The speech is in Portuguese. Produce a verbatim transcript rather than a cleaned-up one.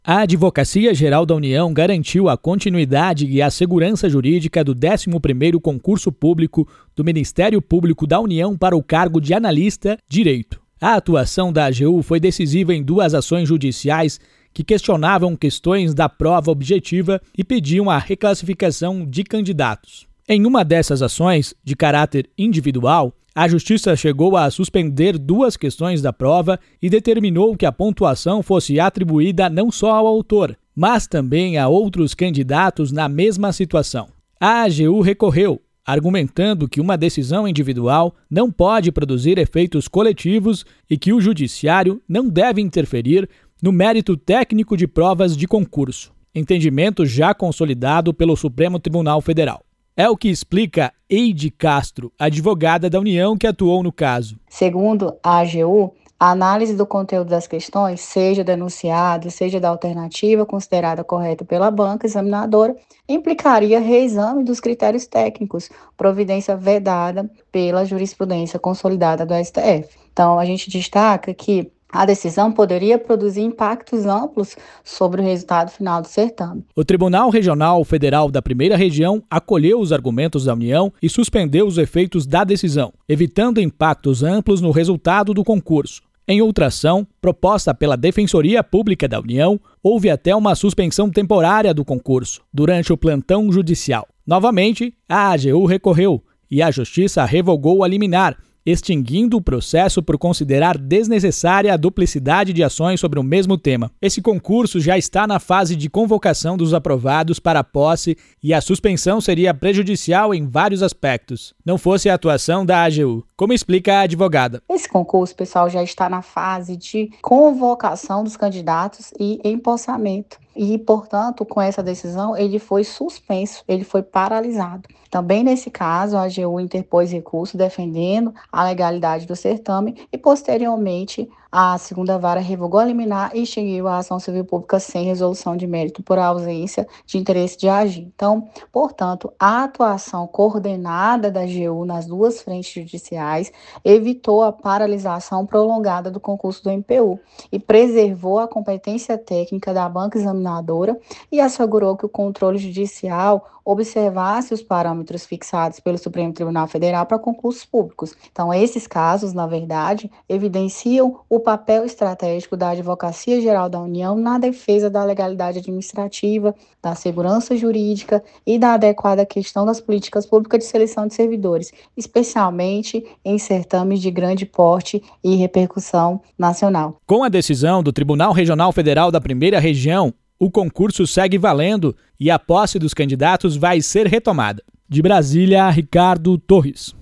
A Advocacia Geral da União garantiu a continuidade e a segurança jurídica do décimo primeiro concurso público do Ministério Público da União para o cargo de analista direito. A atuação da A G U foi decisiva em duas ações judiciais que questionavam questões da prova objetiva e pediam a reclassificação de candidatos. Em uma dessas ações, de caráter individual, a Justiça chegou a suspender duas questões da prova e determinou que a pontuação fosse atribuída não só ao autor, mas também a outros candidatos na mesma situação. A A G U recorreu, argumentando que uma decisão individual não pode produzir efeitos coletivos e que o Judiciário não deve interferir no mérito técnico de provas de concurso, entendimento já consolidado pelo Supremo Tribunal Federal. É o que explica Eide Castro, advogada da União que atuou no caso. Segundo a A G U, a análise do conteúdo das questões, seja da enunciado, seja da alternativa considerada correta pela banca examinadora, implicaria reexame dos critérios técnicos, providência vedada pela jurisprudência consolidada do S T F. Então, a gente destaca que a decisão poderia produzir impactos amplos sobre o resultado final do certame. O Tribunal Regional Federal da Primeira Região acolheu os argumentos da União e suspendeu os efeitos da decisão, evitando impactos amplos no resultado do concurso. Em outra ação, proposta pela Defensoria Pública da União, houve até uma suspensão temporária do concurso, durante o plantão judicial. Novamente, a A G U recorreu e a Justiça revogou a liminar, extinguindo o processo por considerar desnecessária a duplicidade de ações sobre o mesmo tema. Esse concurso já está na fase de convocação dos aprovados para a posse e a suspensão seria prejudicial em vários aspectos, não fosse a atuação da A G U, como explica a advogada. Esse concurso, pessoal, já está na fase de convocação dos candidatos e empossamento. E, portanto, com essa decisão, ele foi suspenso, ele foi paralisado. Também nesse caso, a A G U interpôs recurso defendendo a legalidade do certame e, posteriormente, a segunda vara revogou a liminar e extinguiu a ação civil pública sem resolução de mérito por ausência de interesse de agir. Então, portanto, a atuação coordenada da A G U nas duas frentes judiciais evitou a paralisação prolongada do concurso do M P U e preservou a competência técnica da banca examinadora e assegurou que o controle judicial observasse os parâmetros fixados pelo Supremo Tribunal Federal para concursos públicos. Então, esses casos, na verdade, evidenciam o papel estratégico da Advocacia Geral da União na defesa da legalidade administrativa, da segurança jurídica e da adequada questão das políticas públicas de seleção de servidores, especialmente em certames de grande porte e repercussão nacional. Com a decisão do Tribunal Regional Federal da Primeira Região, o concurso segue valendo e a posse dos candidatos vai ser retomada. De Brasília, Ricardo Torres.